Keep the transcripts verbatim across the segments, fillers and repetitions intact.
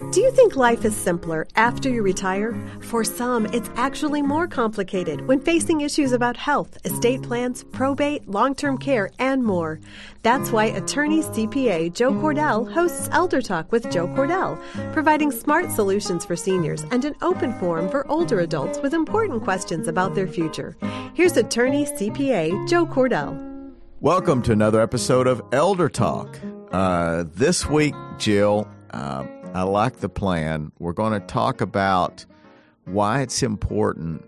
Do you think life is simpler after you retire? For some, it's actually more complicated when facing issues about health, estate plans, probate, long-term care, and more. That's why attorney C P A Joe Cordell hosts Elder Talk with Joe Cordell, providing smart solutions for seniors and an open forum for older adults with important questions about their future. Here's attorney C P A Joe Cordell. Welcome to another episode of Elder Talk. Uh, this week, Jill, uh, I like the plan. We're going to talk about why it's important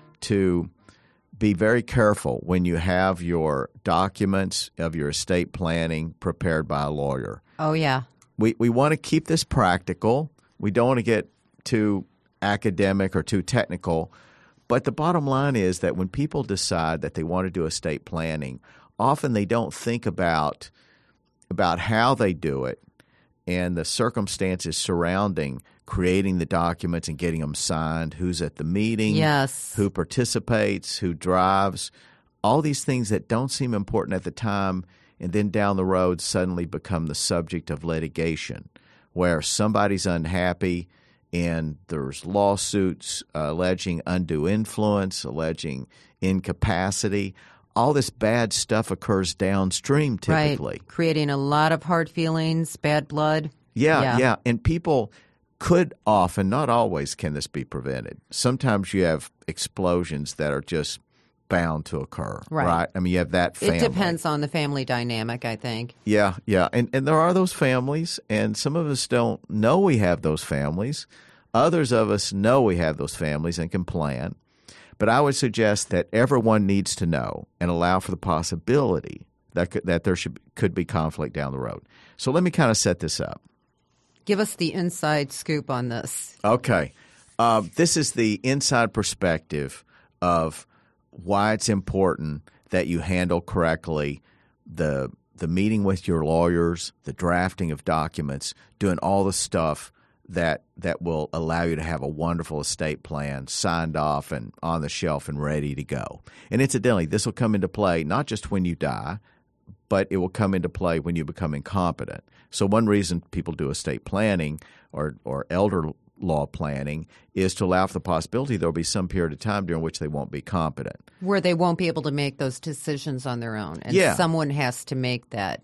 to be very careful when you have your documents of your estate planning prepared by a lawyer. Oh, yeah. We we want to keep this practical. We don't want to get too academic or too technical. But the bottom line is that when people decide that they want to do estate planning, often they don't think about about how they do it and the circumstances surrounding creating the documents and getting them signed, who's at the meeting, yes, who participates, who drives, all these things that don't seem important at the time and then down the road suddenly become the subject of litigation where somebody's unhappy and there's lawsuits uh, alleging undue influence, alleging incapacity. All this bad stuff occurs downstream typically. Right, creating a lot of hard feelings, bad blood. Yeah, yeah, yeah. And people could often, not always can this be prevented. Sometimes you have explosions that are just bound to occur, right? right? I mean, you have that family. It depends on the family dynamic, I think. Yeah, yeah. And, and there are those families, and some of us don't know we have those families. Others of us know we have those families and can plan. But I would suggest that everyone needs to know and allow for the possibility that could, that there should could be conflict down the road. So let me kind of set this up. Give us the inside scoop on this. Okay. Uh, this is the inside perspective of why it's important that you handle correctly the the meeting with your lawyers, the drafting of documents, doing all the stuff that that will allow you to have a wonderful estate plan signed off and on the shelf and ready to go. And incidentally, this will come into play not just when you die, but it will come into play when you become incompetent. So one reason people do estate planning or, or elder law planning is to allow for the possibility there will be some period of time during which they won't be competent. Where they won't be able to make those decisions on their own, and yeah. someone has to make that.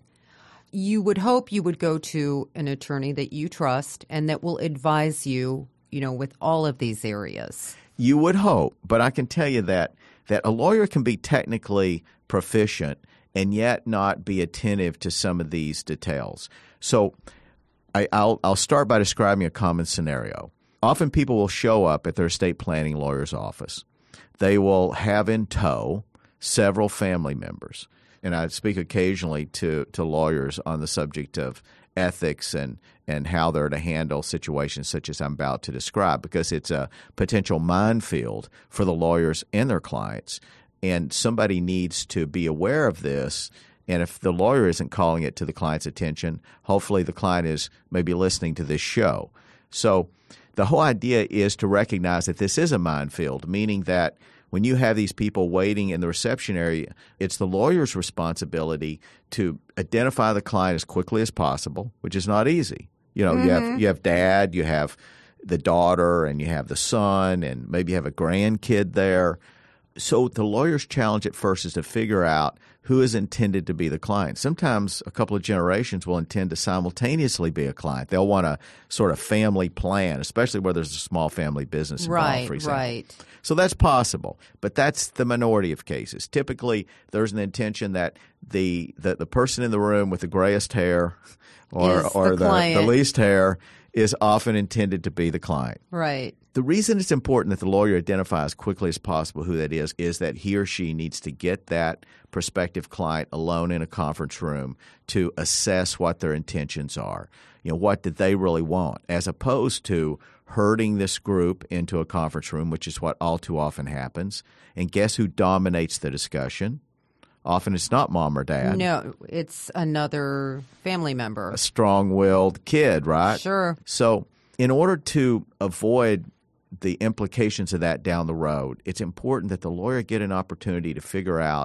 You would hope you would go to an attorney that you trust and that will advise you, you know, with all of these areas. You would hope, but I can tell you that that a lawyer can be technically proficient and yet not be attentive to some of these details. So I, I'll, I'll start by describing a common scenario. Often people will show up at their estate planning lawyer's office. They will have in tow several family members. And I speak occasionally to, to lawyers on the subject of ethics and, and how they're to handle situations such as I'm about to describe, because it's a potential minefield for the lawyers and their clients. And somebody needs to be aware of this. And if the lawyer isn't calling it to the client's attention, hopefully the client is maybe listening to this show. So the whole idea is to recognize that this is a minefield, meaning that when you have these people waiting in the reception area, it's the lawyer's responsibility to identify the client as quickly as possible, which is not easy. You know, mm-hmm. you have you have dad, you have the daughter, and you have the son, and maybe you have a grandkid there. So the lawyer's challenge at first is to figure out who is intended to be the client. Sometimes a couple of generations will intend to simultaneously be a client. They'll want a sort of family plan, especially where there's a small family business involved, right, for example. Right, So that's possible, but that's the minority of cases. Typically, there's an intention that the the, the person in the room with the grayest hair or, Is or the the, client. the least hair is often intended to be the client. Right. The reason it's important that the lawyer identify as quickly as possible who that is is that he or she needs to get that prospective client alone in a conference room to assess what their intentions are. You know, what did they really want, as opposed to herding this group into a conference room, which is what all too often happens. And guess who dominates the discussion? Often it's not mom or dad. No, it's another family member. A strong-willed kid, right? Sure. So in order to avoid the implications of that down the road, it's important that the lawyer get an opportunity to figure out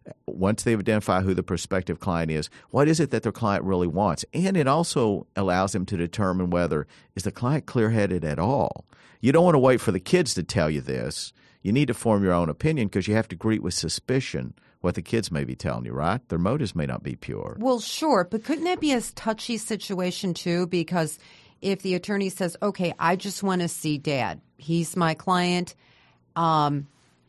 Once they've identified who the prospective client is, what is it that their client really wants? And it also allows them to determine whether is the client clear-headed at all. You don't want to wait for the kids to tell you this. You need to form your own opinion because you have to greet with suspicion what the kids may be telling you, right? Their motives may not be pure. Well, sure, but couldn't that be a touchy situation too? Because if the attorney says, okay, I just want to see Dad. He's my client. Um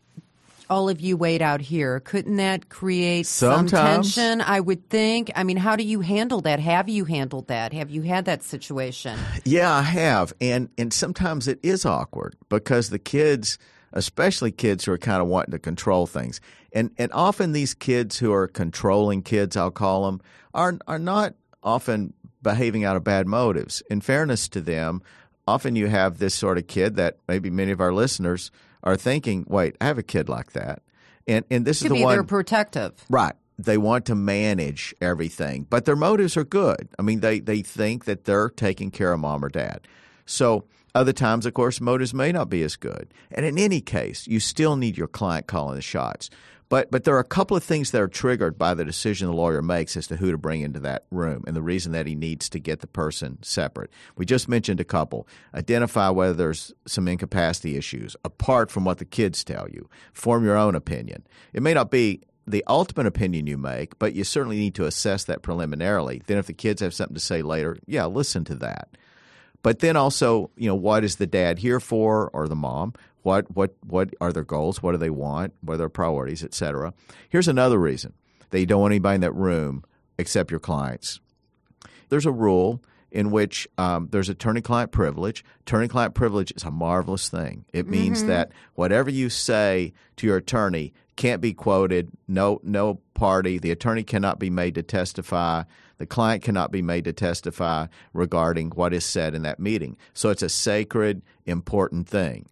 all of you wait out here. Couldn't that create Sometimes. some tension, I would think? I mean, how do you handle that? Have you handled that? Have you had that situation? Yeah, I have. And and sometimes it is awkward because the kids, especially kids who are kind of wanting to control things. And and often these kids who are controlling kids, I'll call them, are are not often behaving out of bad motives. In fairness to them, often you have this sort of kid that maybe many of our listeners are thinking, wait, I have a kid like that. And and this Could is the be one. they're protective. Right. They want to manage everything, but their motives are good. I mean, they, they think that they're taking care of mom or dad. So other times, of course, motives may not be as good. And in any case, you still need your client calling the shots. But but there are a couple of things that are triggered by the decision the lawyer makes as to who to bring into that room and the reason that he needs to get the person separate. We just mentioned a couple. Identify whether there's some incapacity issues apart from what the kids tell you. Form your own opinion. It may not be the ultimate opinion you make, but you certainly need to assess that preliminarily. Then if the kids have something to say later, yeah, listen to that. But then also, you know, what is the dad here for or the mom? What what what are their goals? What do they want? What are their priorities, et cetera? Here's another reason that you don't want anybody in that room except your clients. There's a rule in which um, there's attorney-client privilege. Attorney-client privilege is a marvelous thing. It means mm-hmm. that whatever you say to your attorney can't be quoted. No, no party. The attorney cannot be made to testify. The client cannot be made to testify regarding what is said in that meeting. So it's a sacred, important thing.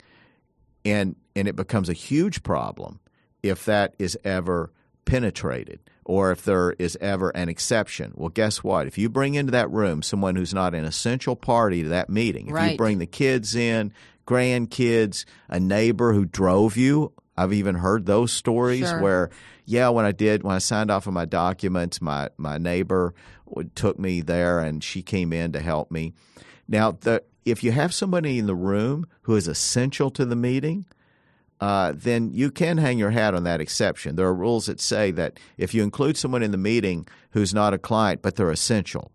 And and it becomes a huge problem if that is ever penetrated or if there is ever an exception. Well, guess what? If you bring into that room someone who's not an essential party to that meeting, if right. you bring the kids in, grandkids, a neighbor who drove you, I've even heard those stories sure. where, yeah, when I did, when I signed off on my documents, my, my neighbor took me there and she came in to help me. Now, the if you have somebody in the room who is essential to the meeting, uh, then you can hang your hat on that exception. There are rules that say that if you include someone in the meeting who's not a client, but they're essential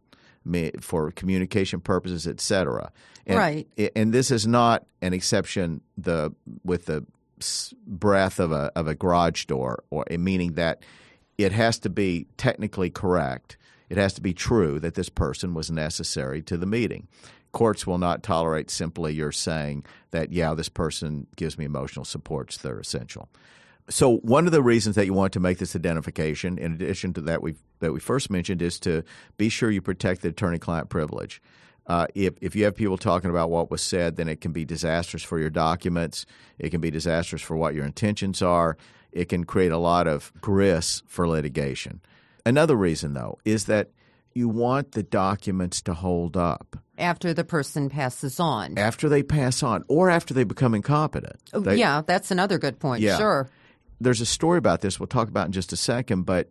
for communication purposes, et cetera. And, right. And this is not an exception the with the breadth of a of a garage door, or meaning that it has to be technically correct. It has to be true that this person was necessary to the meeting. Courts will not tolerate simply your saying that, yeah, this person gives me emotional support, so they're essential. So one of the reasons that you want to make this identification, in addition to that we that we first mentioned, is to be sure you protect the attorney-client privilege. Uh, if if you have people talking about what was said, then it can be disastrous for your documents. It can be disastrous for what your intentions are. It can create a lot of grist for litigation. Another reason, though, is that you want the documents to hold up. After the person passes on. After they pass on, or after they become incompetent. Oh, they, yeah, that's another good point. Yeah. Sure. There's a story about this we'll talk about in just a second, but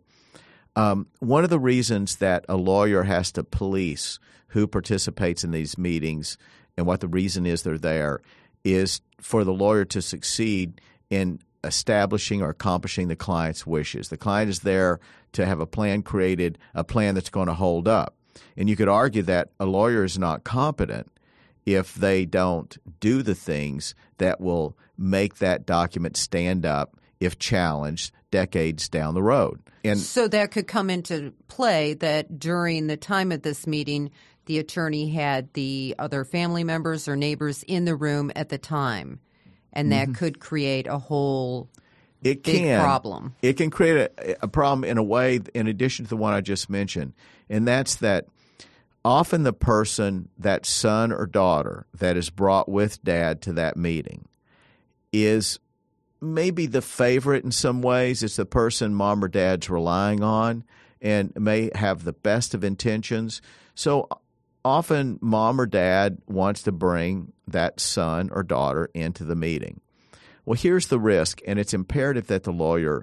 um, one of the reasons that a lawyer has to police who participates in these meetings and what the reason is they're there is for the lawyer to succeed in establishing or accomplishing the client's wishes. The client is there to have a plan created, a plan that's going to hold up. And you could argue that a lawyer is not competent if they don't do the things that will make that document stand up if challenged decades down the road. And so that could come into play that during the time of this meeting, the attorney had the other family members or neighbors in the room at the time, and that mm-hmm. could create a whole it big can. problem. It can create a, a problem in a way in addition to the one I just mentioned, and that's that often the person, that son or daughter that is brought with dad to that meeting is maybe the favorite in some ways. It's the person mom or dad's relying on and may have the best of intentions. So often mom or dad wants to bring that son or daughter into the meeting. Well, here's the risk, and it's imperative that the lawyer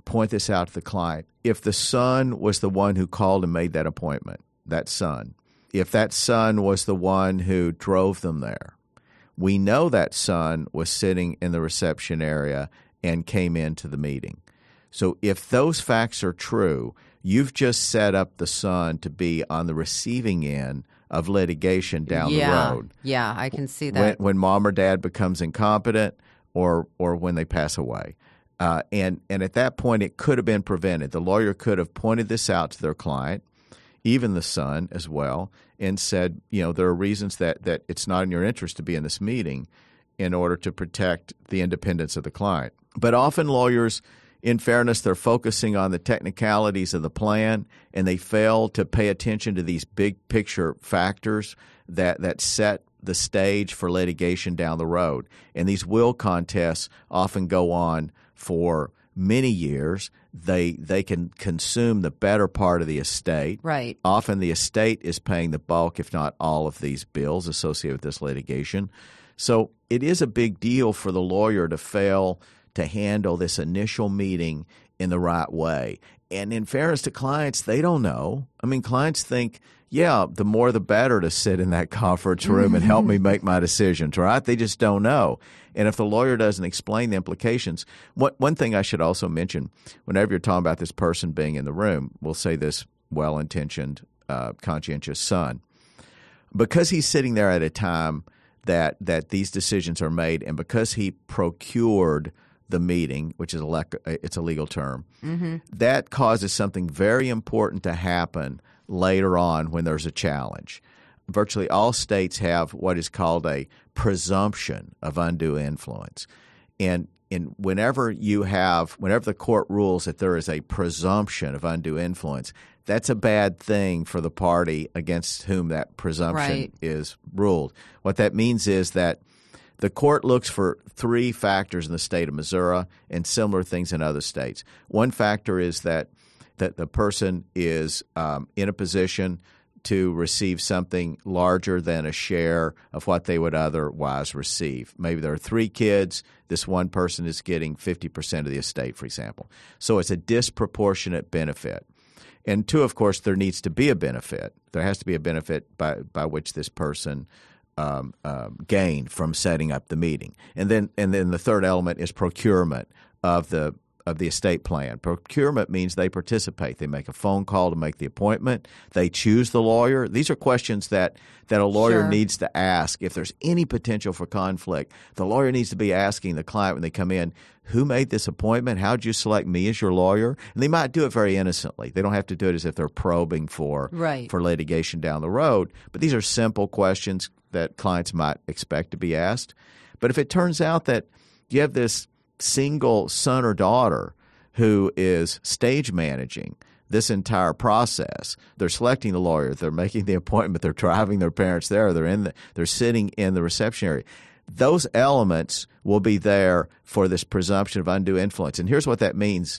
point this out to the client. If the son was the one who called and made that appointment, that son, if that son was the one who drove them there, we know that son was sitting in the reception area and came into the meeting. So if those facts are true, you've just set up the son to be on the receiving end of litigation down yeah, the road. Yeah, I can see that. When, when mom or dad becomes incompetent or or when they pass away. Uh, and, and at that point, it could have been prevented. The lawyer could have pointed this out to their client, even the son as well, and said, you know, there are reasons that, that it's not in your interest to be in this meeting in order to protect the independence of the client. But often lawyers, in fairness, they're focusing on the technicalities of the plan, and they fail to pay attention to these big picture factors that, that set the stage for litigation down the road. And these will contests often go on for many years. They they can consume the better part of the estate. Right. Often the estate is paying the bulk, if not all, of these bills associated with this litigation. So it is a big deal for the lawyer to fail to handle this initial meeting in the right way. And in fairness to clients, they don't know. I mean, clients think, yeah, the more the better to sit in that conference room and help me make my decisions, right? They just don't know. And if the lawyer doesn't explain the implications, what, one thing I should also mention, whenever you're talking about this person being in the room, we'll say this well-intentioned, uh, conscientious son, because he's sitting there at a time that that these decisions are made, and because he procured the meeting, which is a le- it's a legal term, mm-hmm. that causes something very important to happen later on when there's a challenge. Virtually all states have what is called a presumption of undue influence. And in whenever you have, whenever the court rules that there is a presumption of undue influence, that's a bad thing for the party against whom that presumption right. is ruled. What that means is that the court looks for three factors in the state of Missouri and similar things in other states. One factor is that that the person is um, in a position to receive something larger than a share of what they would otherwise receive. Maybe there are three kids. This one person is getting fifty percent of the estate, for example. So it's a disproportionate benefit. And two, of course, there needs to be a benefit. There has to be a benefit by, by which this person um, um, gained from setting up the meeting. And then and then the third element is procurement of the of the estate plan. Procurement means they participate. They make a phone call to make the appointment. They choose the lawyer. These are questions that, that a lawyer Sure. needs to ask. If there's any potential for conflict, the lawyer needs to be asking the client when they come in, who made this appointment? How did you select me as your lawyer? And they might do it very innocently. They don't have to do it as if they're probing for, Right. for litigation down the road. But these are simple questions that clients might expect to be asked. But if it turns out that you have this single son or daughter who is stage managing this entire process. They're selecting the lawyer. They're making the appointment. They're driving their parents there. They're in. The, they're sitting in the reception area. Those elements will be there for this presumption of undue influence. And here's what that means.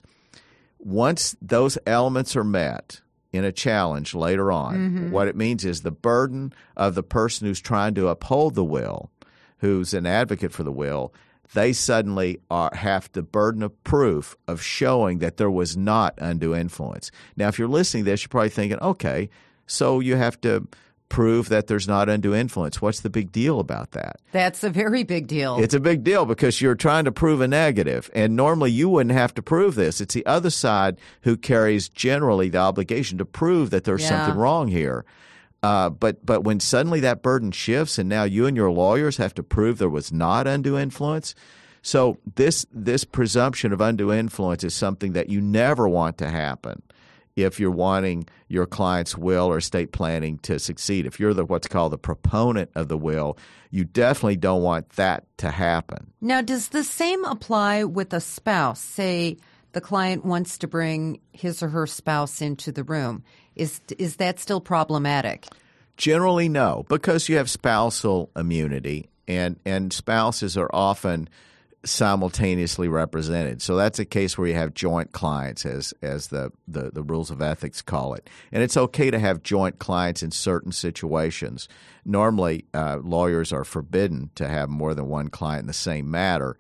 Once those elements are met in a challenge later on, mm-hmm. what it means is the burden of the person who's trying to uphold the will, who's an advocate for the will, they suddenly are, have the burden of proof of showing that there was not undue influence. Now, if you're listening to this, you're probably thinking, okay, so you have to prove that there's not undue influence. What's the big deal about that? That's a very big deal. It's a big deal because you're trying to prove a negative, and normally you wouldn't have to prove this. It's the other side who carries generally the obligation to prove that there's Yeah. something wrong here. Uh, but but when suddenly that burden shifts and now you and your lawyers have to prove there was not undue influence, so this this presumption of undue influence is something that you never want to happen if you're wanting your client's will or estate planning to succeed. If you're the what's called the proponent of the will, you definitely don't want that to happen. Now, does the same apply with a spouse? Say the client wants to bring his or her spouse into the room. Is is that still problematic? Generally, no, because you have spousal immunity, and, and spouses are often simultaneously represented. So that's a case where you have joint clients, as as the, the, the rules of ethics call it. And it's okay to have joint clients in certain situations. Normally, uh, lawyers are forbidden to have more than one client in the same matter.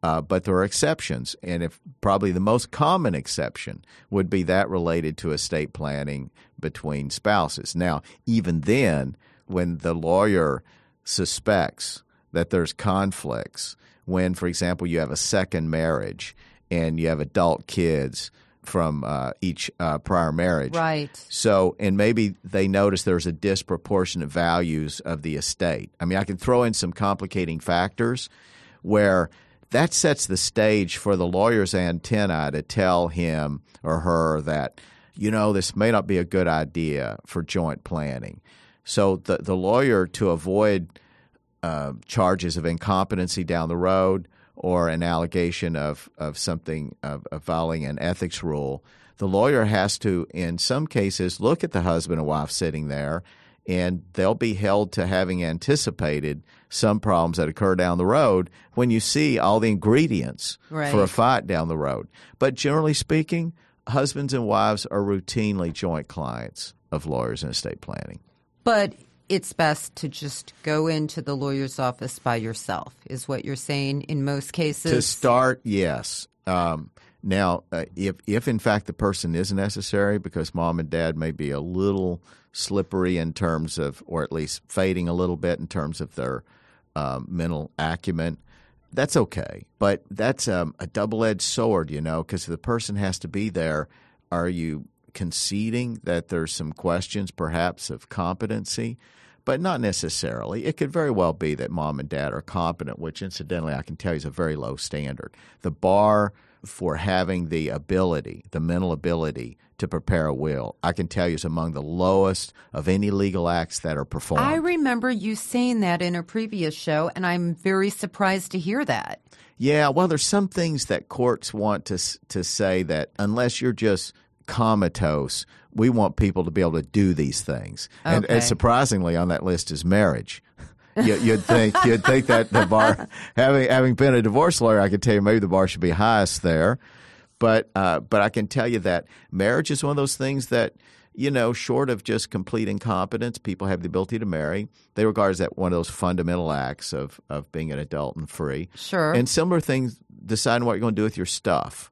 Uh, but there are exceptions, and if probably the most common exception would be that related to estate planning between spouses. Now, even then, when the lawyer suspects that there's conflicts, when, for example, you have a second marriage and you have adult kids from uh, each uh, prior marriage. Right. So, and maybe they notice there's a disproportionate values of the estate. I mean, I can throw in some complicating factors where that sets the stage for the lawyer's antenna to tell him or her that, you know, this may not be a good idea for joint planning. So the, the lawyer, to avoid uh, charges of incompetency down the road or an allegation of, of something, of, of violating an ethics rule, the lawyer has to, in some cases, look at the husband and wife sitting there, and they'll be held to having anticipated some problems that occur down the road when you see all the ingredients right. for a fight down the road. But generally speaking, husbands and wives are routinely joint clients of lawyers in estate planning. But it's best to just go into the lawyer's office by yourself, is what you're saying in most cases? To start, yes. Um, now, uh, if, if in fact the person is necessary because mom and dad may be a little slippery in terms of, or at least fading a little bit in terms of their um, mental acumen, that's okay. But that's um, a double-edged sword, you know, because the person has to be there. Are you conceding that there's some questions perhaps of competency? But not necessarily. It could very well be that mom and dad are competent, which incidentally I can tell you is a very low standard. The bar for having the ability, the mental ability to prepare a will, I can tell you is among the lowest of any legal acts that are performed. I remember you saying that in a previous show, and I'm very surprised to hear that. Yeah, well, there's some things that courts want to to say that unless you're just comatose, we want people to be able to do these things. Okay. And, and surprisingly, on that list is marriage. You, you'd think you'd think that the bar, having having been a divorce lawyer, I could tell you maybe the bar should be highest there. But uh, but I can tell you that marriage is one of those things that, you know, short of just complete incompetence, people have the ability to marry. They regard as that one of those fundamental acts of, of being an adult and free. Sure. And similar things, deciding what you're going to do with your stuff.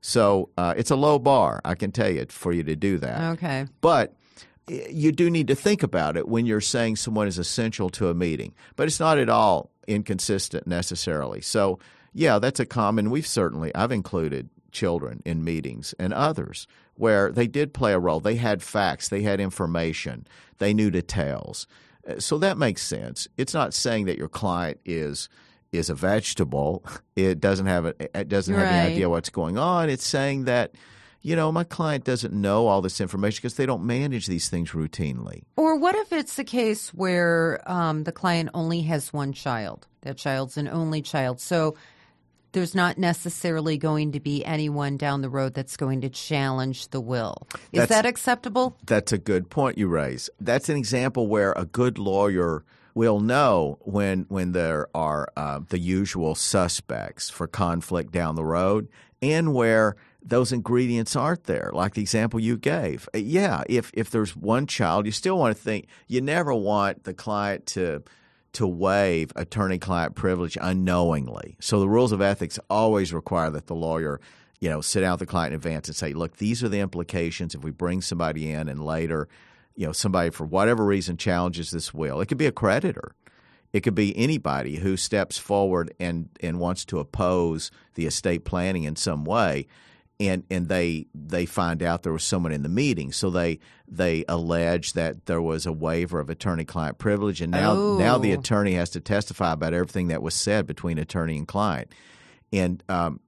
So uh, it's a low bar, I can tell you, for you to do that. Okay. But you do need to think about it when you're saying someone is essential to a meeting. But it's not at all inconsistent necessarily. So, yeah, that's a common – we've certainly – I've included children in meetings and others where they did play a role. They had facts. They had information. They knew details. So that makes sense. It's not saying that your client is – is a vegetable. It doesn't have a, it doesn't have right. any idea what's going on. It's saying that, you know, my client doesn't know all this information because they don't manage these things routinely. Or what if it's the case where um, the client only has one child? That child's an only child. So there's not necessarily going to be anyone down the road that's going to challenge the will. Is That's, that acceptable? That's a good point you raise. That's an example where a good lawyer will know when when there are uh, the usual suspects for conflict down the road and where those ingredients aren't there, like the example you gave. Yeah, if if there's one child, you still want to think – you never want the client to to waive attorney-client privilege unknowingly. So the rules of ethics always require that the lawyer – you know, sit down with the client in advance and say, look, these are the implications if we bring somebody in and later – you know, somebody for whatever reason challenges this will. It could be a creditor. It could be anybody who steps forward and, and wants to oppose the estate planning in some way, and and they they find out there was someone in the meeting, so they they allege that there was a waiver of attorney-client privilege, and now oh. now the attorney has to testify about everything that was said between attorney and client, and um,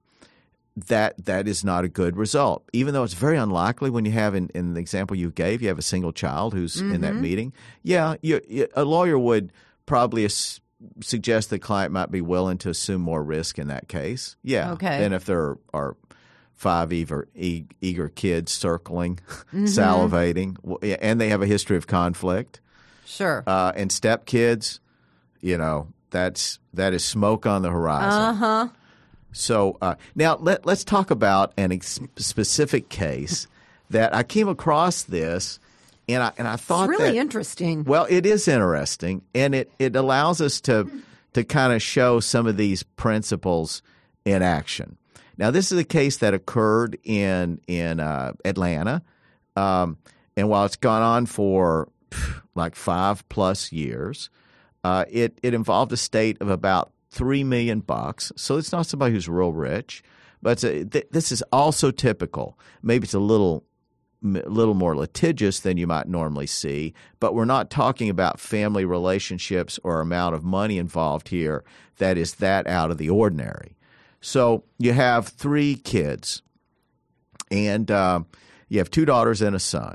that that is not a good result. Even though it's very unlikely when you have, in, in the example you gave, you have a single child who's mm-hmm. in that meeting. Yeah, you, you, a lawyer would probably as, suggest the client might be willing to assume more risk in that case. Yeah. Okay. Than if there are five eager, eager kids circling, mm-hmm. salivating, and they have a history of conflict. Sure. Uh, and stepkids, you know, that's that is smoke on the horizon. Uh-huh. So uh, now let, let's talk about an ex- specific case that I came across this, and I and I thought it's really that, interesting. Well, it is interesting, and it, it allows us to to kind of show some of these principles in action. Now, this is a case that occurred in in uh, Atlanta, um, and while it's gone on for pff, like five plus years, uh, it it involved a state of about three million bucks. So it's not somebody who's real rich, but it's a, th- this is also typical. Maybe it's a little a little more litigious than you might normally see, but we're not talking about family relationships or amount of money involved here that is that out of the ordinary. So you have three kids, and uh, you have two daughters and a son.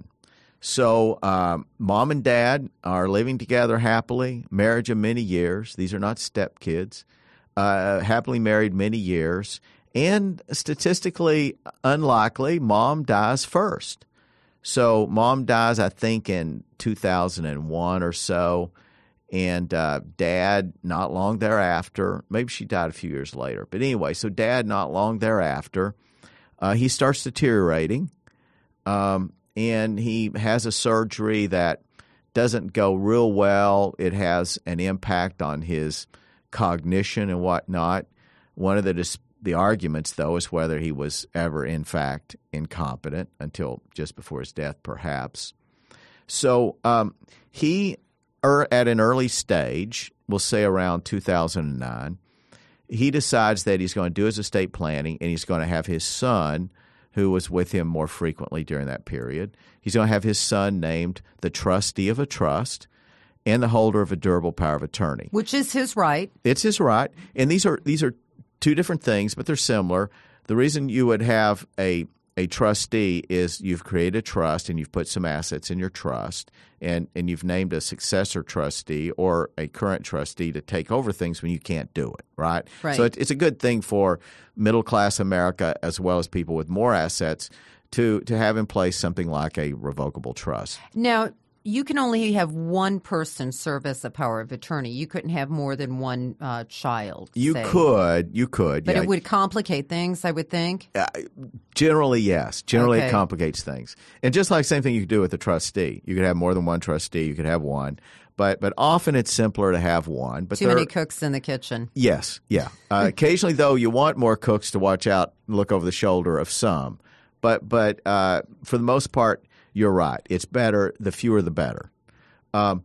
So um, mom and dad are living together happily, marriage of many years. These are not stepkids. Uh, happily married many years. And statistically unlikely, mom dies first. So mom dies, I think, in two thousand one or so, and uh, dad not long thereafter. Maybe she died a few years later. But anyway, so dad not long thereafter, uh, he starts deteriorating, um, and he has a surgery that doesn't go real well. It has an impact on his cognition and whatnot. One of the dis- The arguments, though, is whether he was ever, in fact, incompetent until just before his death, perhaps. So um, he, er, at an early stage, we'll say around two thousand nine, he decides that he's going to do his estate planning, and he's going to have his son, who was with him more frequently during that period, he's going to have his son named the trustee of a trust and the holder of a durable power of attorney. Which is his right. It's his right. And these are these are two different things, but they're similar. The reason you would have a a trustee is you've created a trust and you've put some assets in your trust, and, and you've named a successor trustee or a current trustee to take over things when you can't do it, right? Right. So it, it's a good thing for middle-class America as well as people with more assets to, to have in place something like a revocable trust. Now, you can only have one person serve as a power of attorney. You couldn't have more than one uh, child. You say. could, you could. But yeah. it would complicate things, I would think. Uh, generally, yes. Generally, Okay. it complicates things. And just like the same thing you could do with a trustee. You could have more than one trustee. You could have one. But but often it's simpler to have one. But Too there, many cooks in the kitchen. Yes, yeah. Uh, occasionally, though, you want more cooks to watch out and look over the shoulder of some. But, but uh, for the most part, you're right. It's better. The fewer, the better. Um,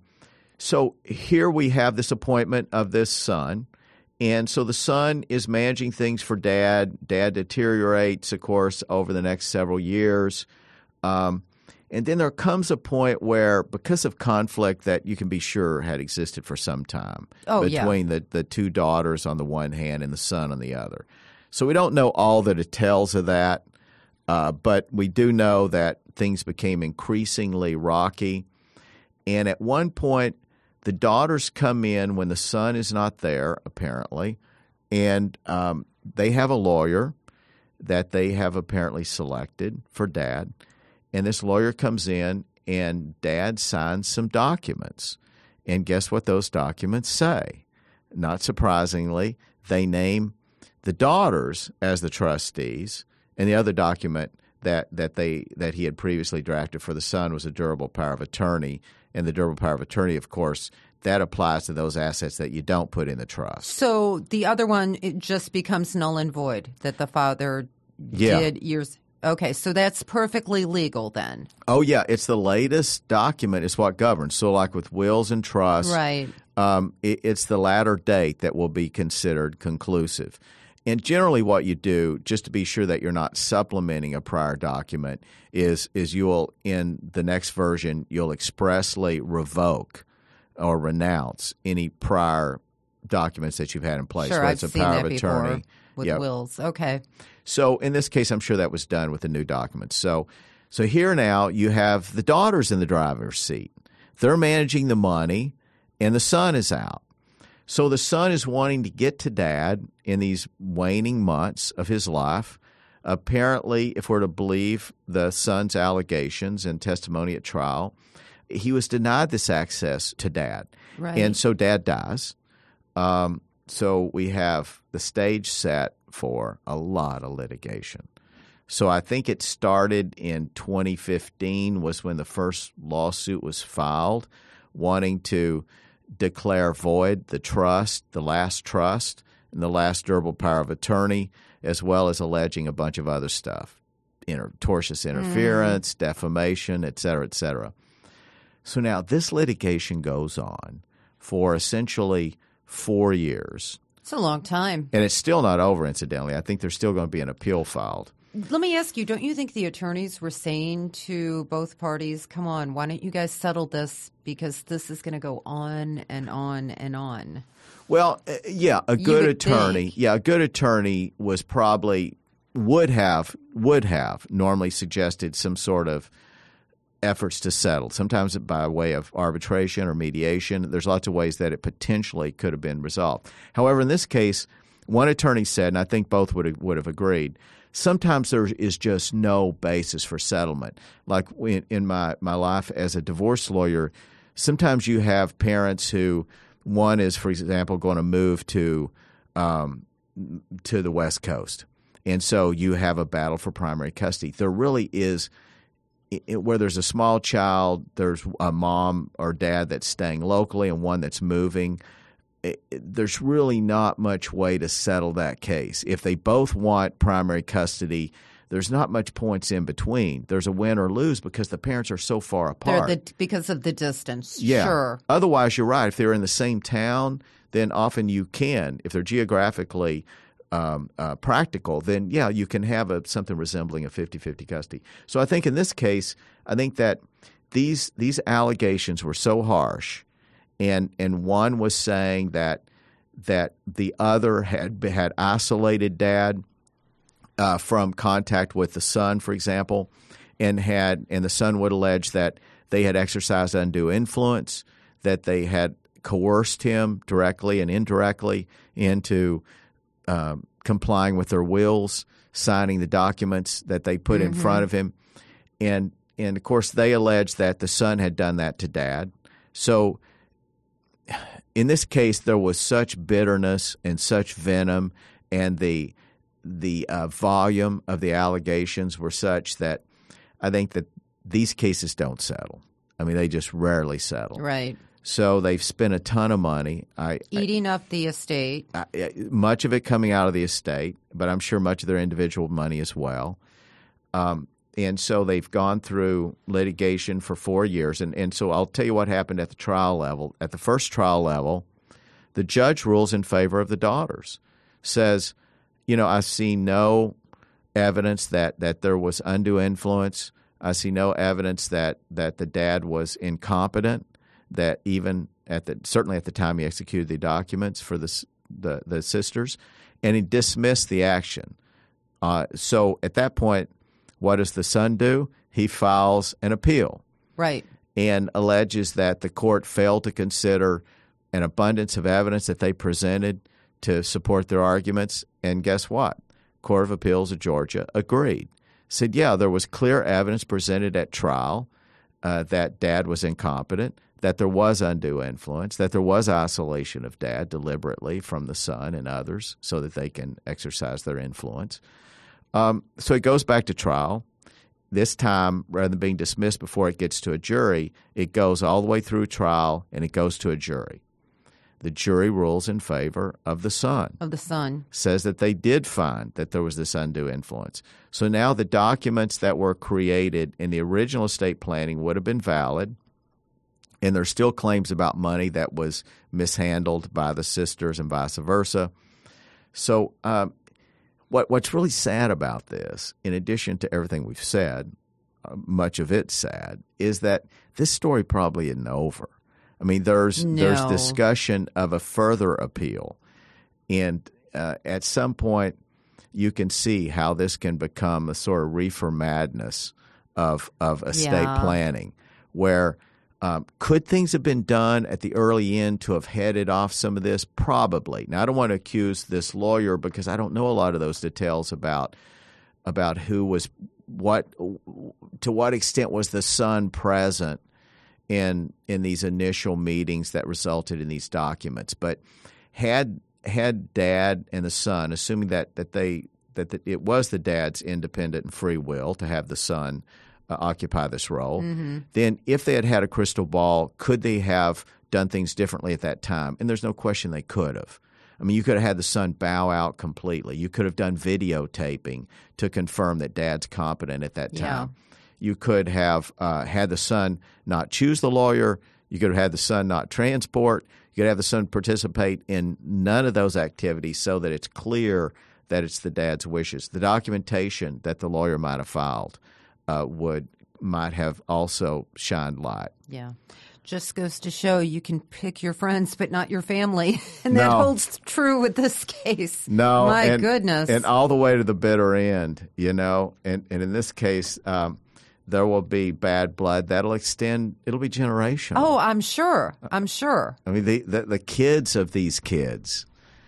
so here we have this appointment of this son, and so the son is managing things for dad. Dad deteriorates, of course, over the next several years. Um, and then there comes a point where, because of conflict that you can be sure had existed for some time Oh, yeah. between the, the two daughters on the one hand and the son on the other. So we don't know all the details of that, uh, but we do know that things became increasingly rocky. And at one point, the daughters come in when the son is not there, apparently, and um, they have a lawyer that they have apparently selected for dad. And this lawyer comes in, and dad signs some documents. And guess what those documents say? Not surprisingly, they name the daughters as the trustees, and the other document that, that, they, that he had previously drafted for the son was a durable power of attorney. And the durable power of attorney, of course, that applies to those assets that you don't put in the trust. So the other one, it just becomes null and void that the father Yeah. did years. Okay, so that's perfectly legal then. Oh, yeah. It's the latest document is what governs. So like with wills and trusts, Right. um, it, it's the latter date that will be considered conclusive. And generally what you do, just to be sure that you're not supplementing a prior document, is is you'll, in the next version, you'll expressly revoke or renounce any prior documents that you've had in place. Sure, whether I've it's a seen power that of before attorney. with Yep. wills. Okay. So in this case, I'm sure that was done with the new documents. So, so here now you have the daughters in the driver's seat. They're managing the money, and the son is out. So the son is wanting to get to dad in these waning months of his life. Apparently, if we're to believe the son's allegations and testimony at trial, he was denied this access to dad. Right. And so dad dies. Um, so we have the stage set for a lot of litigation. So I think it started in twenty fifteen was when the first lawsuit was filed, wanting to declare void the trust, the last trust, and the last durable power of attorney, as well as alleging a bunch of other stuff, inter- tortious interference, mm. defamation, et cetera, et cetera. So now this litigation goes on for essentially four years. It's a long time. And it's still not over, incidentally. I think there's still going to be an appeal filed. Let me ask you, don't you think the attorneys were saying to both parties, come on, why don't you guys settle this because this is going to go on and on and on? Well, uh, yeah, a good attorney, think. yeah, a good attorney was probably would have would have normally suggested some sort of efforts to settle, sometimes by way of arbitration or mediation. There's lots of ways that it potentially could have been resolved. However, in this case, one attorney said, and I think both would have, would have agreed, sometimes there is just no basis for settlement. Like in, in my, my life as a divorce lawyer, sometimes you have parents who, one is, for example, going to move to um, to the West Coast. And so you have a battle for primary custody. There really is, it, where there's a small child, there's a mom or dad that's staying locally and one that's moving. It, it, there's really not much way to settle that case. If they both want primary custody, there's not much points in between. There's a win or lose because the parents are so far apart. They're the, because of the distance, yeah. Sure. Otherwise, you're right. If they're in the same town, then often you can. If they're geographically um, uh, practical, then, yeah, you can have a, something resembling a fifty-fifty custody. So I think in this case, I think that these these allegations were so harsh, and and one was saying that that the other had had isolated dad uh, from contact with the son, for example, and had and the son would allege that they had exercised undue influence, that they had coerced him directly and indirectly into um, complying with their wills, signing the documents that they put mm-hmm. in front of him, and and of course they allege that the son had done that to dad. So in this case, there was such bitterness and such venom, and the the uh, volume of the allegations were such that I think that these cases don't settle. I mean, they just rarely settle. Right. So they've spent a ton of money. I, Eating I, up the estate. I, much of it coming out of the estate, but I'm sure much of their individual money as well. Um, and so they've gone through litigation for four years. And, and so I'll tell you what happened at the trial level. At the first trial level, the judge rules in favor of the daughters, says, you know, I see no evidence that, that there was undue influence. I see no evidence that, that the dad was incompetent, that even at the certainly at the time he executed the documents for the the, the sisters, and he dismissed the action. Uh, so at that point, what does the son do? He files an appeal. Right. And alleges that the court failed to consider an abundance of evidence that they presented to support their arguments. And guess what? Court of Appeals of Georgia agreed. Said, yeah, there was clear evidence presented at trial uh, that dad was incompetent, that there was undue influence, that there was isolation of dad deliberately from the son and others so that they can exercise their influence. Um, so it goes back to trial. This time, rather than being dismissed before it gets to a jury, it goes all the way through trial and it goes to a jury. The jury rules in favor of the son. Of the son. Says that they did find that there was this undue influence. So now the documents that were created in the original estate planning would have been valid, and there's still claims about money that was mishandled by the sisters and vice versa. So um, what what's really sad about this, in addition to everything we've said, uh, much of it's sad, is that this story probably isn't over. I mean, there's no. there's discussion of a further appeal, and uh, at some point you can see how this can become a sort of reefer madness of of estate yeah. planning, where um, could things have been done at the early end to have headed off some of this? Probably. Now, I don't want to accuse this lawyer because I don't know a lot of those details about about who was what, to what extent was the son present in in these initial meetings that resulted in these documents. But had had dad and the son, assuming that that they that the, it was the dad's independent and free will to have the son uh, occupy this role, mm-hmm. then if they had had a crystal ball, could they have done things differently at that time? And there's no question they could have. I mean, you could have had the son bow out completely. You could have done videotaping to confirm that dad's competent at that time. Yeah. You could have uh, had the son not choose the lawyer. You could have had the son not transport. You could have the son participate in none of those activities so that it's clear that it's the dad's wishes. The documentation that the lawyer might have filed uh, would might have also shined light. Yeah. Just goes to show you can pick your friends, but not your family. And no. that holds true with this case. No. My and, goodness. And all the way to the bitter end, you know. And, and in this case, um, there will be bad blood. That'll extend. It'll be generational. Oh, I'm sure. I'm sure. I mean, the, the, the kids of these kids.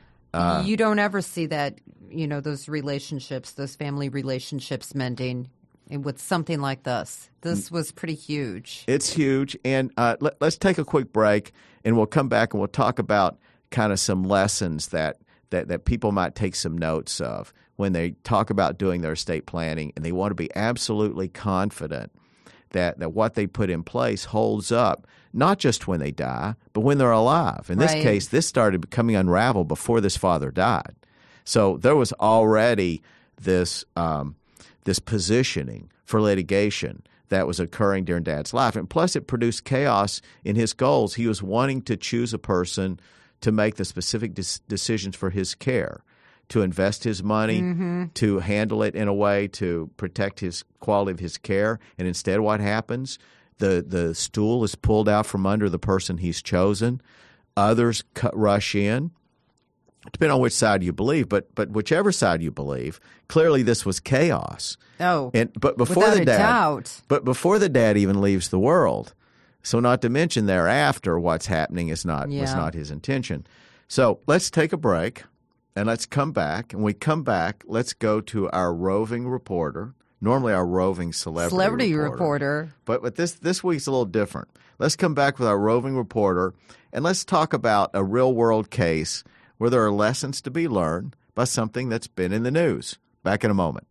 Uh, you don't ever see that, you know, those relationships, those family relationships mending with something like this. This was pretty huge. It's huge. And uh, let, let's take a quick break, and we'll come back and we'll talk about kind of some lessons that, that, that people might take some notes of when they talk about doing their estate planning, and they want to be absolutely confident that, that what they put in place holds up, not just when they die, but when they're alive. In this right. case, this started becoming unraveled before this father died. So there was already this um, this positioning for litigation that was occurring during Dad's life. And plus, it produced chaos in his goals. He was wanting to choose a person to make the specific des- decisions for his care, to invest his money, mm-hmm. to handle it in a way to protect his quality of his care. And instead, what happens? The the stool is pulled out from under the person he's chosen. Others cut, rush in. Depending on which side you believe, but but whichever side you believe, clearly this was chaos. Oh, and but before without the a dad, doubt. but before the dad even leaves the world, so not to mention thereafter, what's happening is not yeah. was not his intention. So let's take a break, and let's come back. And when we come back, let's go to our roving reporter. Normally, our roving celebrity, celebrity reporter, reporter. But but this this week's a little different. Let's come back with our roving reporter, and let's talk about a real world case where there are lessons to be learned by something that's been in the news. Back in a moment.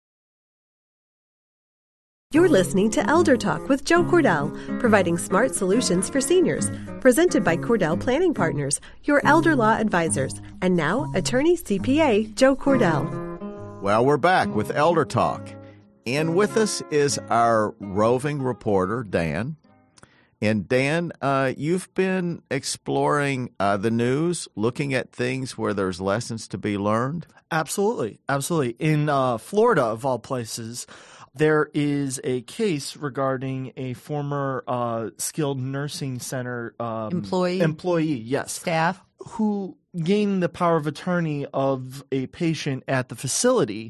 You're listening to Elder Talk with Joe Cordell, providing smart solutions for seniors. Presented by Cordell Planning Partners, your elder law advisors. And now, attorney C P A Joe Cordell. Well, we're back with Elder Talk. And with us is our roving reporter, Dan. And Dan, uh, you've been exploring uh, the news, looking at things where there's lessons to be learned? Absolutely. Absolutely. In uh, Florida, of all places, there is a case regarding a former uh, skilled nursing center um, employee, employee, yes, staff, who gained the power of attorney of a patient at the facility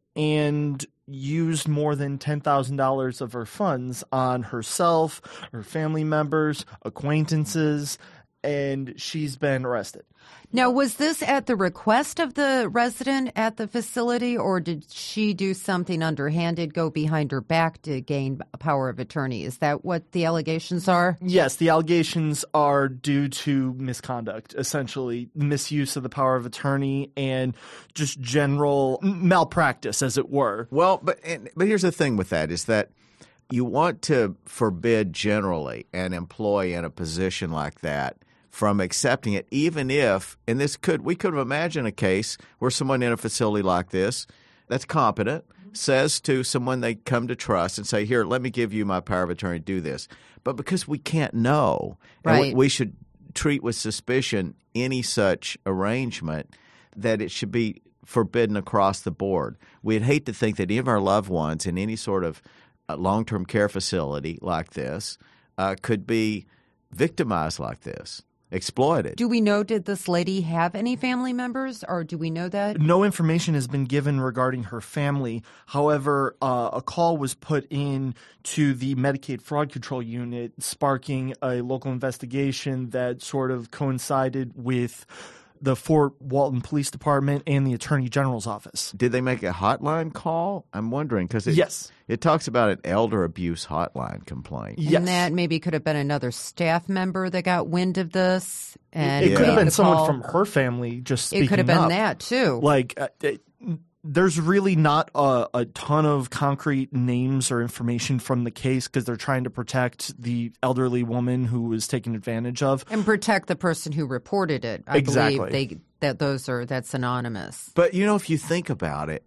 and used more than ten thousand dollars of her funds on herself, her family members, acquaintances, and she's been arrested. Now, was this at the request of the resident at the facility, or did she do something underhanded, go behind her back to gain a power of attorney? Is that what the allegations are? Yes, the allegations are due to misconduct, essentially misuse of the power of attorney and just general malpractice, as it were. Well, but and, but here's the thing with that is that you want to forbid generally an employee in a position like that from accepting it, even if, and this could, we could have imagined a case where someone in a facility like this that's competent says to someone they come to trust and say, here, let me give you my power of attorney to do this. But because we can't know, right. and we, we should treat with suspicion any such arrangement, that it should be forbidden across the board. We'd hate to think that any of our loved ones in any sort of uh, long-term care facility like this uh, could be victimized like this. Exploited. Do we know, did this lady have any family members, or do we know that? No information has been given regarding her family. However, uh, a call was put in to the Medicaid Fraud Control Unit, sparking a local investigation that sort of coincided with the Fort Walton Police Department and the Attorney General's office. Did they make a hotline call? I'm wondering because it, yes. it talks about an elder abuse hotline complaint. And yes. that maybe could have been another staff member that got wind of this. And it, it could have been someone call. from her family just speaking It could have been up. that, too. Like, uh, it, There's really not a, a ton of concrete names or information from the case because they're trying to protect the elderly woman who was taken advantage of. And protect the person who reported it. I Exactly. believe they, that those are that's anonymous. But, you know, if you think about it,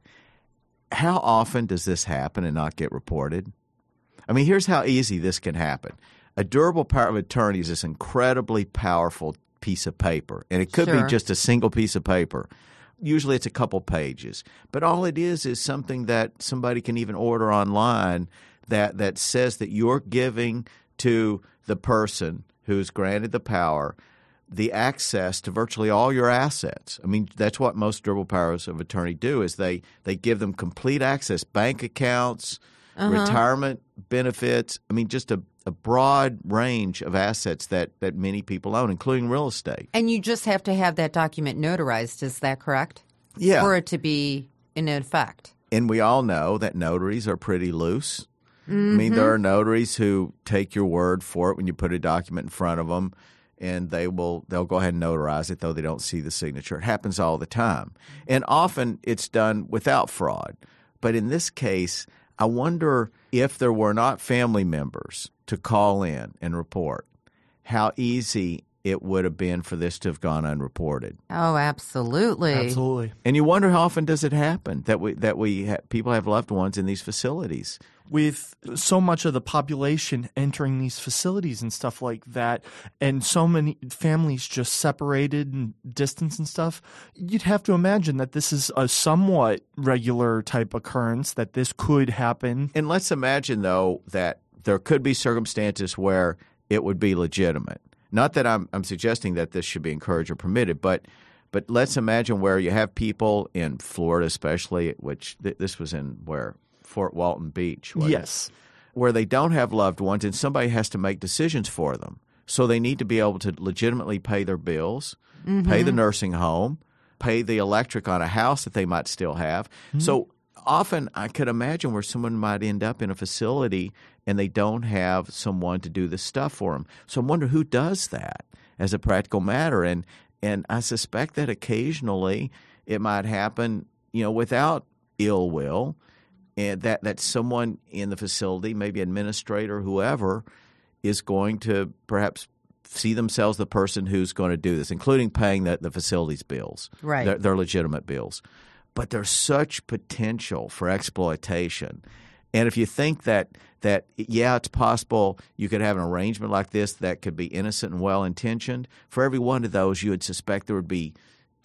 how often does this happen and not get reported? I mean, here's how easy this can happen. A durable power of attorney is this incredibly powerful piece of paper, and it could Sure. be just a single piece of paper. Usually it's a couple pages. But all it is is something that somebody can even order online that, that says that you're giving to the person who's granted the power the access to virtually all your assets. I mean, that's what most durable powers of attorney do is they, they give them complete access, bank accounts, uh-huh. retirement benefits. I mean, just a, a broad range of assets that, that many people own, including real estate. And you just have to have that document notarized, is that correct? Yeah. For it to be in effect. And we all know that notaries are pretty loose. Mm-hmm. I mean, there are notaries who take your word for it when you put a document in front of them, and they will they'll go ahead and notarize it, though they don't see the signature. It happens all the time. And often it's done without fraud. But in this case, I wonder if there were not family members to call in and report, how easy it would have been for this to have gone unreported. Oh, absolutely. Absolutely. And you wonder how often does it happen that we that we ha- people have loved ones in these facilities. With so much of the population entering these facilities and stuff like that, and so many families just separated and distance and stuff, you'd have to imagine that this is a somewhat regular type occurrence, that this could happen. And let's imagine, though, that there could be circumstances where it would be legitimate. Not that I'm, I'm suggesting that this should be encouraged or permitted, but but let's imagine where you have people in Florida especially, which th- this was in where? Fort Walton Beach. Yes. It? Where they don't have loved ones and somebody has to make decisions for them. So they need to be able to legitimately pay their bills, mm-hmm. pay the nursing home, pay the electric on a house that they might still have. Mm-hmm. So often I could imagine where someone might end up in a facility and they don't have someone to do this stuff for them. So I wonder who does that as a practical matter. And and I suspect that occasionally it might happen, you know, without ill will. And that, that someone in the facility, maybe administrator, whoever, is going to perhaps see themselves the person who's going to do this, including paying the, the facility's bills, right? Their, their legitimate bills. But there's such potential for exploitation. And if you think that, that, yeah, it's possible you could have an arrangement like this that could be innocent and well-intentioned, for every one of those you would suspect there would be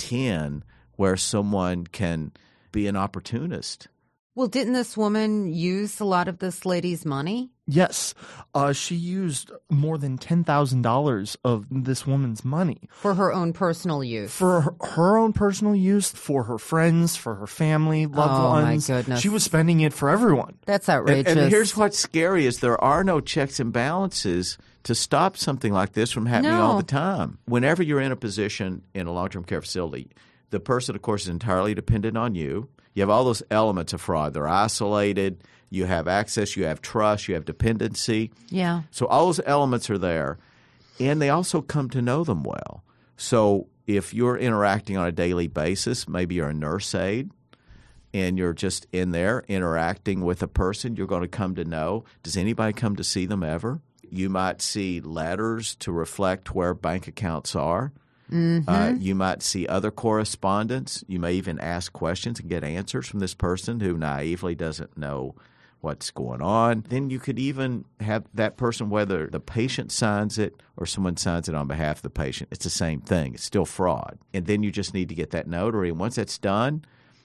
ten where someone can be an opportunist. Well, didn't this woman use a lot of this lady's money? Yes. Uh, she used more than ten thousand dollars of this woman's money. For her own personal use. For her, her own personal use, for her friends, for her family, loved oh, ones. Oh, my goodness. She was spending it for everyone. That's outrageous. And, and here's what's scary is there are no checks and balances to stop something like this from happening no. all the time. Whenever you're in a position in a long-term care facility, the person, of course, is entirely dependent on you. You have all those elements of fraud. They're isolated. You have access. You have trust. You have dependency. Yeah. So all those elements are there, and they also come to know them well. So if you're interacting on a daily basis, maybe you're a nurse aide, and you're just in there interacting with a person, you're going to come to know, does anybody come to see them ever? You might see letters to reflect where bank accounts are. Mm-hmm. Uh, you might see other correspondence. You may even ask questions and get answers from this person who naively doesn't know what's going on. Then you could even have that person, whether the patient signs it or someone signs it on behalf of the patient. It's the same thing. It's still fraud. And then you just need to get that notary. And once that's done,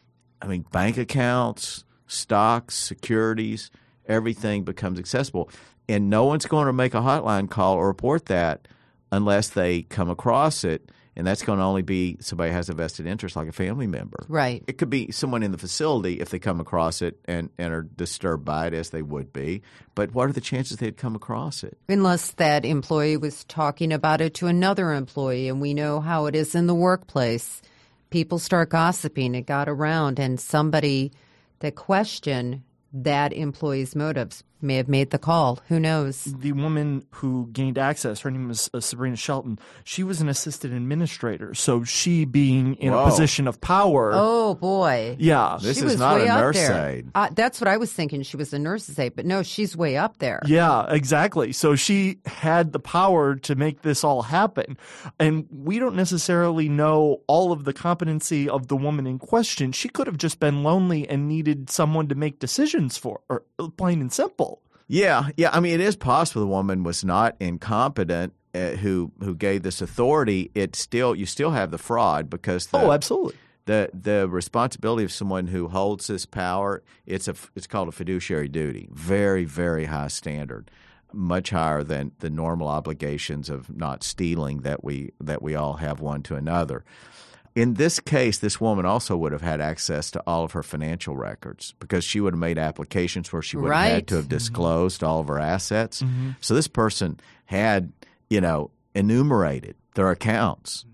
I mean, bank accounts, stocks, securities, everything becomes accessible. And no one's going to make a hotline call or report that unless they come across it, and that's going to only be somebody who has a vested interest like a family member. Right. It could be someone in the facility if they come across it and, and are disturbed by it, as they would be. But what are the chances they'd come across it? Unless that employee was talking about it to another employee, and we know how it is in the workplace. People start gossiping. It got around, and somebody that questioned that employee's motives may have made the call. Who knows? The woman who gained access, her name was uh, Sabrina Shelton. She was an assistant administrator. So she being in Whoa. a position of power. Oh, boy. Yeah. This She is was not way a up nurse there. aide. Uh, that's what I was thinking. She was a nurse's aide, but no, she's way up there. Yeah, exactly. So she had the power to make this all happen. And we don't necessarily know all of the competency of the woman in question. She could have just been lonely and needed someone to make decisions for her, plain and simple. Yeah, yeah. I mean, it is possible the woman was not incompetent uh, who who gave this authority. It still you still have the fraud because the, Oh, absolutely. the the responsibility of someone who holds this power. It's a it's called a fiduciary duty. Very very high standard, much higher than the normal obligations of not stealing that we that we all have one to another. In this case, this woman also would have had access to all of her financial records because she would have made applications where she would have had Right. to have disclosed all of her assets. So this person had, you know, enumerated their accounts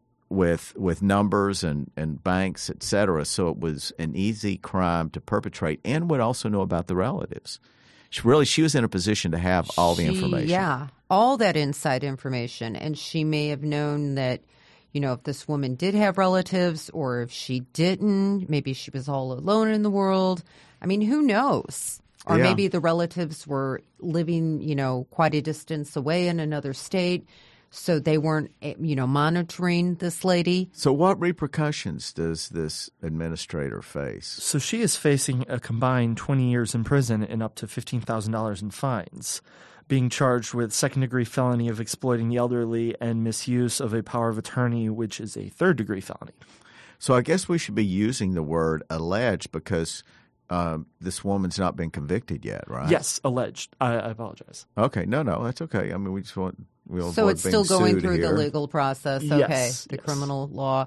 with with numbers and, and banks, et cetera. So it was an easy crime to perpetrate and would also know about the relatives. She really, she was in a position to have all the She- information. Yeah, all that inside information. And she may have known that, you know, if this woman did have relatives or if she didn't, maybe she was all alone in the world. I mean, who knows? Or Yeah. maybe the relatives were living, you know, quite a distance away in another state, so they weren't, eh, you know, monitoring this lady. So what repercussions does this administrator face? So she is facing a combined twenty years in prison and up to fifteen thousand dollars in fines, being charged with second-degree felony of exploiting the elderly and misuse of a power of attorney, which is a third-degree felony. So I guess we should be using the word alleged because um, this woman's not been convicted yet, right? Yes, alleged. I, I apologize. Okay, no, no, that's okay. I mean, we just want we'll So avoid it's still being going sued through here. the legal process. Yes, Okay, the yes. criminal law.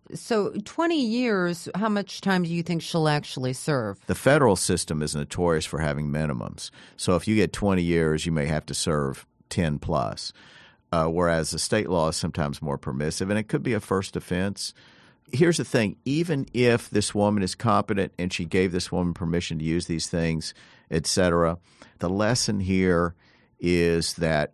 So twenty years, how much time do you think she'll actually serve? The federal system is notorious for having minimums. So if you get twenty years, you may have to serve ten plus, uh, whereas the state law is sometimes more permissive, and it could be a first offense. Here's the thing. Even if this woman is competent and she gave this woman permission to use these things, et cetera, the lesson here is that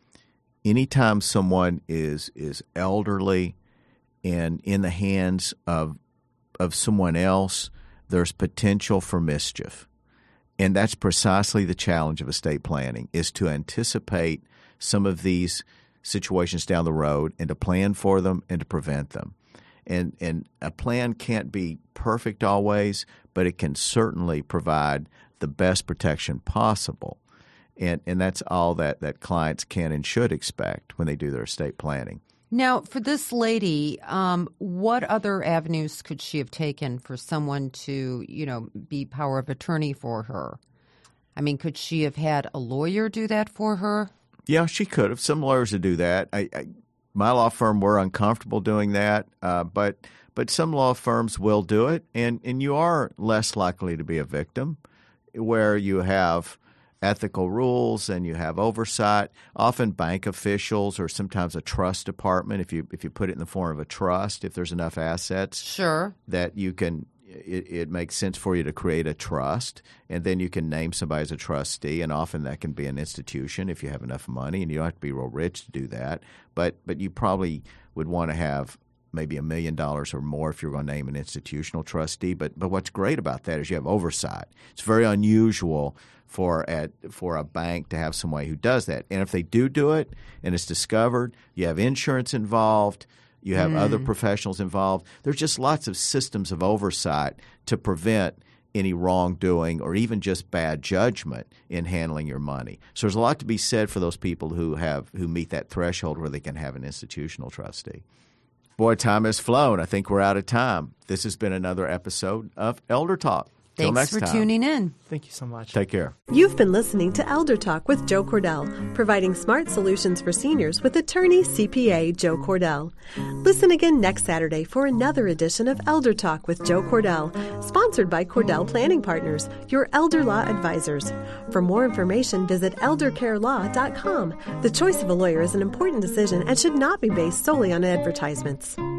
anytime someone is is elderly and in the hands of of someone else, there's potential for mischief. And that's precisely the challenge of estate planning, is to anticipate some of these situations down the road and to plan for them and to prevent them. And and a plan can't be perfect always, but it can certainly provide the best protection possible. And and that's all that, that clients can and should expect when they do their estate planning. Now, for this lady, um, what other avenues could she have taken for someone to, you know, be power of attorney for her? I mean, could she have had a lawyer do that for her? Yeah, she could have. Some lawyers would do that. I, I, my law firm, we're uncomfortable doing that, uh, but but some law firms will do it, and, and you are less likely to be a victim where you have ethical rules and you have oversight. Often bank officials or sometimes a trust department, if you if you put it in the form of a trust, if there's enough assets Sure. that you can it, it makes sense for you to create a trust, and then you can name somebody as a trustee, and often that can be an institution if you have enough money, and you don't have to be real rich to do that. But but you probably would want to have maybe a million dollars or more if you're going to name an institutional trustee. But but what's great about that is you have oversight. It's very unusual for at for a bank to have somebody who does that. And if they do do it and it's discovered, you have insurance involved, you have mm. other professionals involved. There's just lots of systems of oversight to prevent any wrongdoing or even just bad judgment in handling your money. So there's a lot to be said for those people who have who meet that threshold where they can have an institutional trustee. Boy, time has flown. I think we're out of time. This has been another episode of Elder Talk. Till Thanks next for time. tuning in. Thank you so much. Take care. You've been listening to Elder Talk with Joe Cordell, providing smart solutions for seniors with attorney C P A Joe Cordell. Listen again next Saturday for another edition of Elder Talk with Joe Cordell, sponsored by Cordell Planning Partners, your elder law advisors. For more information, visit elder care law dot com. The choice of a lawyer is an important decision and should not be based solely on advertisements.